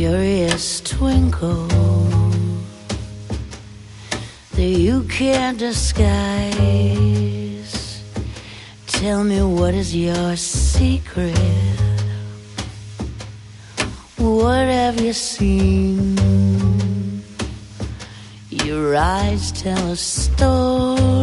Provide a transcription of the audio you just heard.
curious twinkle that you can't disguise. Tell me, what is your secret? What have you seen? Your eyes tell a story